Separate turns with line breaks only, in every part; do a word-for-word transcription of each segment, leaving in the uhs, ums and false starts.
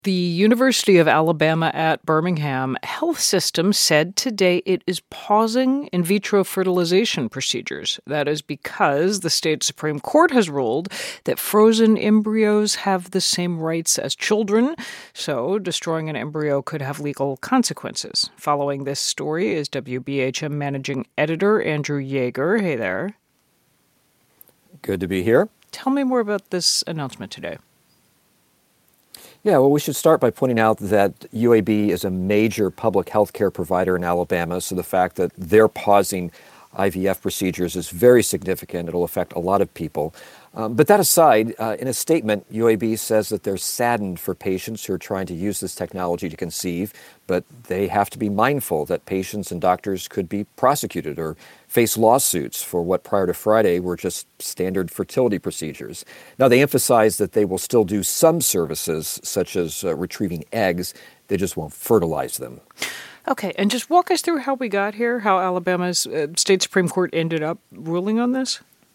The University of Alabama at Birmingham Health System said today it is pausing in vitro fertilization procedures. That is because the state Supreme Court has ruled that frozen embryos have the same rights as children, so destroying an embryo could have legal consequences. Following this story is W B H M Managing Editor Andrew Yeager. Hey there.
Good to be here.
Tell me more about this announcement today.
Yeah, well, we should start by pointing out that U A B is a major public health care provider in Alabama, so the fact that they're pausing I V F procedures is very significant. It'll affect a lot of people. Um, but that aside, uh, in a statement, U A B says that they're saddened for patients who are trying to use this technology to conceive, but they have to be mindful that patients and doctors could be prosecuted or face lawsuits for what prior to Friday were just standard fertility procedures. Now, they emphasize that they will still do some services, such as uh, retrieving eggs. They just won't fertilize them.
Okay, and just walk us through how we got here, how Alabama's uh, state Supreme Court ended up ruling on this.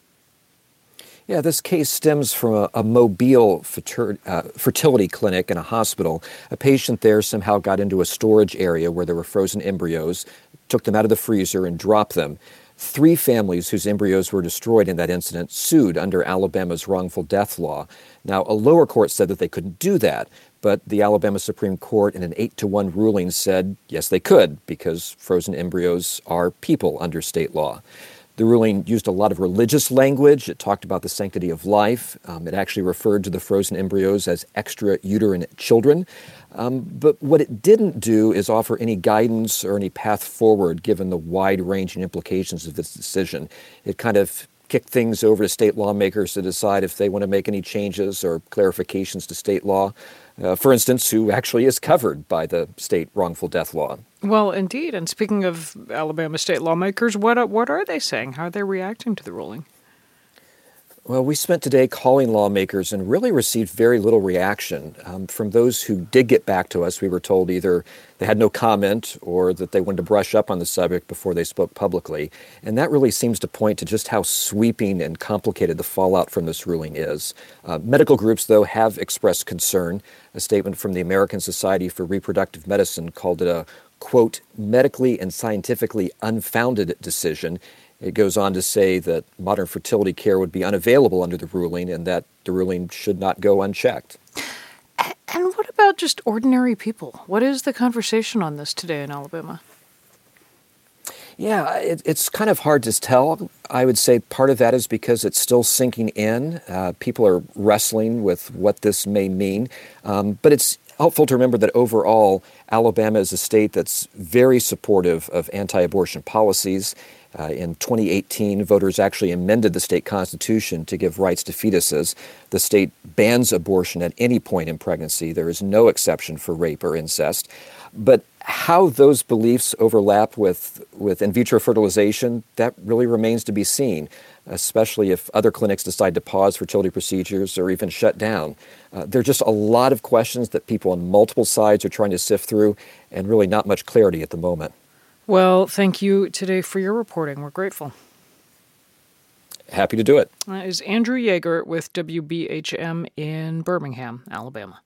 Yeah, this case stems from a, a Mobile fertility, uh, fertility clinic and a hospital. A patient there somehow got into a storage area where there were frozen embryos, took them out of the freezer and dropped them. Three families whose embryos were destroyed in that incident sued under Alabama's wrongful death law. Now, a lower court said that they couldn't do that, but the Alabama Supreme Court in an eight to one ruling said, yes, they could, because frozen embryos are people under state law. The ruling used a lot of religious language. It talked about the sanctity of life. Um, it actually referred to the frozen embryos as extrauterine children. Um, but what it didn't do is offer any guidance or any path forward given the wide-ranging implications of this decision. It kind of kicked things over to state lawmakers to decide if they want to make any changes or clarifications to state law. Uh, for instance, who actually is covered by the state wrongful death law.
Well, indeed. And speaking of Alabama state lawmakers, what are, what are they saying? How are they reacting to the ruling?
Well, we spent today calling lawmakers and really received very little reaction. Um, from those who did get back to us, we were told either they had no comment or that they wanted to brush up on the subject before they spoke publicly. And that really seems to point to just how sweeping and complicated the fallout from this ruling is. Uh, medical groups, though, have expressed concern. A statement from the American Society for Reproductive Medicine called it a, quote, medically and scientifically unfounded decision. It goes on to say that modern fertility care would be unavailable under the ruling and that the ruling should not go unchecked.
And what about just ordinary people? What is the conversation on this today in Alabama?
Yeah, it, it's kind of hard to tell. I would say part of that is because it's still sinking in. Uh, people are wrestling with what this may mean. Um, but it's helpful to remember that overall, Alabama is a state that's very supportive of anti-abortion policies. Uh, in twenty eighteen, voters actually amended the state constitution to give rights to fetuses. The state bans abortion at any point in pregnancy. There is no exception for rape or incest. But how those beliefs overlap with, with in vitro fertilization, that really remains to be seen, especially if other clinics decide to pause fertility procedures or even shut down. Uh, there are just a lot of questions that people on multiple sides are trying to sift through, and really not much clarity at the moment.
Well, thank you today for your reporting. We're grateful.
Happy to do it.
That is Andrew Yeager with W B H M in Birmingham, Alabama.